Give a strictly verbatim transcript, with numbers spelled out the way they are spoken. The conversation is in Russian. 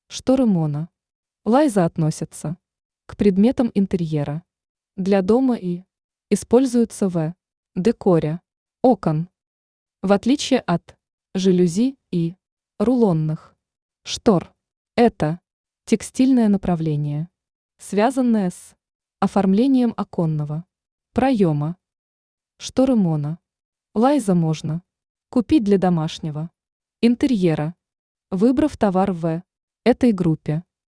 Шторы моно. Лайза относятся к предметам интерьера для дома и используются в декоре окон, в отличие от жалюзи и рулонных штор. Это текстильное направление, связанное с оформлением оконного проема. Шторы моно. Лайза можно купить для домашнего интерьера, выбрав товар в этой группе.